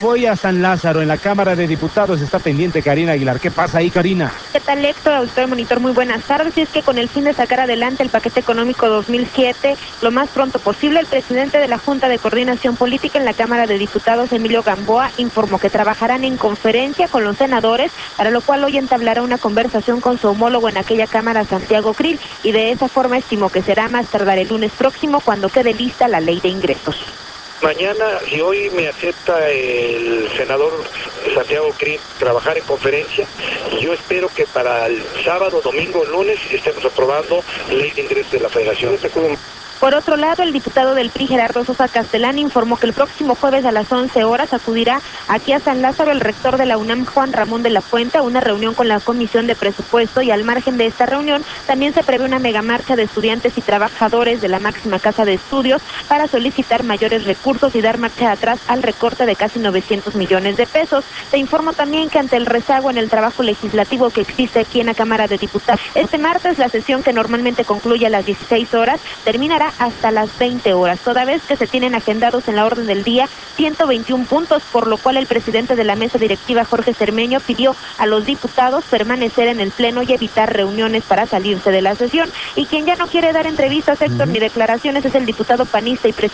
Voy a San Lázaro, en la Cámara de Diputados está pendiente Karina Aguilar. ¿Qué pasa ahí, Karina? ¿Qué tal, Héctor? Auditor Monitor, muy buenas tardes. Y es que con el fin de sacar adelante el paquete económico 2007, lo más pronto posible, el presidente de la Junta de Coordinación Política en la Cámara de Diputados, Emilio Gamboa, informó que trabajarán en conferencia con los senadores, para lo cual hoy entablará una conversación con su homólogo en aquella Cámara, Santiago Krill, y de esa forma estimó que será más tardar el lunes próximo cuando quede lista la ley de ingresos. Mañana, si hoy me acepta el senador Santiago Krill trabajar en conferencia, yo espero que para el sábado, domingo, lunes estemos aprobando ley de ingresos de la Federación. Por otro lado, el diputado del PRI, Gerardo Sosa Castellán, informó que el próximo jueves a las 11 horas acudirá aquí a San Lázaro el rector de la UNAM, Juan Ramón de la Fuente, a una reunión con la Comisión de Presupuesto, y al margen de esta reunión también se prevé una megamarcha de estudiantes y trabajadores de la máxima casa de estudios para solicitar mayores recursos y dar marcha atrás al recorte de casi 900 millones de pesos. Te informo también que ante el rezago en el trabajo legislativo que existe aquí en la Cámara de Diputados, este martes la sesión, que normalmente concluye a las 16 horas, terminará hasta las 20 horas, toda vez que se tienen agendados en la orden del día 121 puntos, por lo cual el presidente de la mesa directiva, Jorge Cermeño, pidió a los diputados permanecer en el pleno y evitar reuniones para salirse de la sesión. Y quien ya no quiere dar entrevistas, Héctor, ni declaraciones, es el diputado panista y presidente